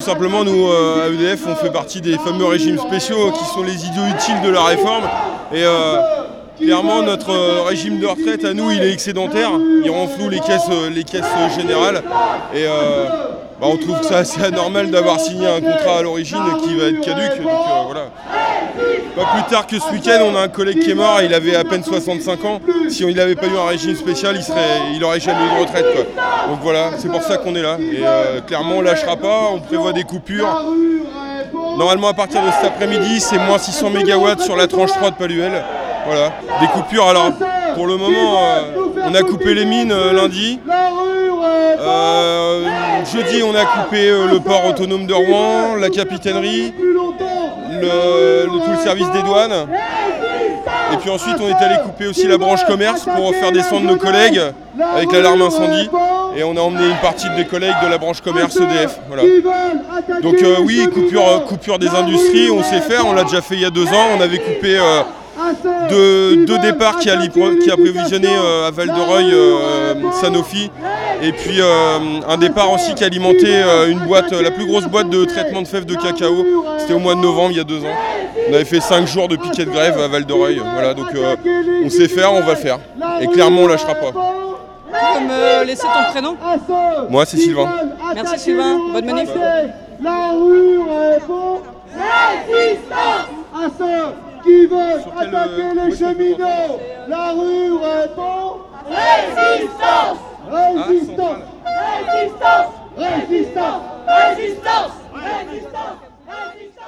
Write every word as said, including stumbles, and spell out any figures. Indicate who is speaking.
Speaker 1: Tout simplement, nous, euh, à E D F, on fait partie des fameux régimes spéciaux qui sont les idiots utiles de la réforme. Et euh, clairement, notre euh, régime de retraite, à nous, il est excédentaire. Il renfloue les caisses, euh, les caisses générales. Et euh, bah, on trouve que c'est assez anormal d'avoir signé un contrat à l'origine qui va être caduque. Donc euh, voilà. Pas plus tard que ce week-end, on a un collègue qui est mort, il avait à peine soixante-cinq ans. Si il n'avait pas eu un régime spécial, il serait, il aurait jamais eu de retraite, quoi. Donc voilà, c'est pour ça qu'on est là. Et euh, clairement, on lâchera pas, on prévoit des coupures. Normalement, à partir de cet après-midi, c'est moins six cents mégawatts sur la tranche trois de Paluel. Voilà, des coupures. Alors, pour le moment, euh, on a coupé les mines euh, lundi. Euh, jeudi, on a coupé euh, le port autonome de Rouen, la capitainerie. Le, le, tout le service des douanes. Et puis ensuite on est allé couper aussi la branche commerce pour faire descendre nos collègues avec l'alarme incendie. Et on a emmené une partie des collègues de la branche commerce E D F. Voilà. Donc euh, oui, coupure, coupure des industries, on sait faire, on l'a déjà fait il y a deux ans. On avait coupé euh, deux, deux départs qui a, qui a prévisionné euh, à Val-de-Reuil euh, Sanofi. Et puis euh, un départ aussi qui alimentait euh, une boîte, la plus grosse boîte de traitement de fèves de cacao. C'était au mois de novembre, il y a deux ans. On avait fait cinq jours de piquet de grève à Val-de-Reuil. Voilà, donc euh, on sait faire, on va le faire. Et clairement, on ne lâchera pas.
Speaker 2: Tu peux me laisser ton prénom?
Speaker 1: Moi, c'est Sylvain.
Speaker 2: Merci Sylvain, bonne manif.
Speaker 3: La rue répond résistance à ceux qui veulent attaquer les cheminots. La rue répond résistance. Résistance. Résistance. Résistance. Résistance. Résistance. Résistance.